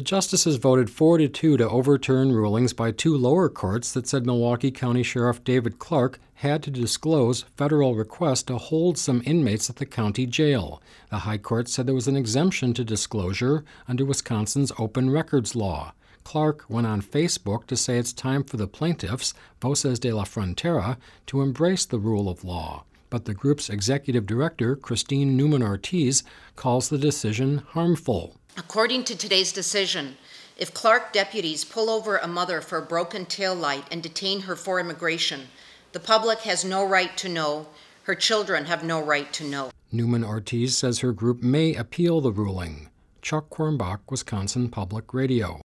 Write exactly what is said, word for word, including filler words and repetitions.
justices voted four to two to overturn rulings by two lower courts that said Milwaukee County Sheriff David Clark had to disclose federal requests to hold some inmates at the county jail. The High Court said there was an exemption to disclosure under Wisconsin's open records law. Clark went on Facebook to say it's time for the plaintiffs, Voces de la Frontera, to embrace the rule of law. But the group's executive director, Christine Newman-Ortiz, calls the decision harmful. According to today's decision, if Clark deputies pull over a mother for a broken tail light and detain her for immigration, the public has no right to know. Her children have no right to know. Newman-Ortiz says her group may appeal the ruling. Chuck Quirmbach, Wisconsin Public Radio.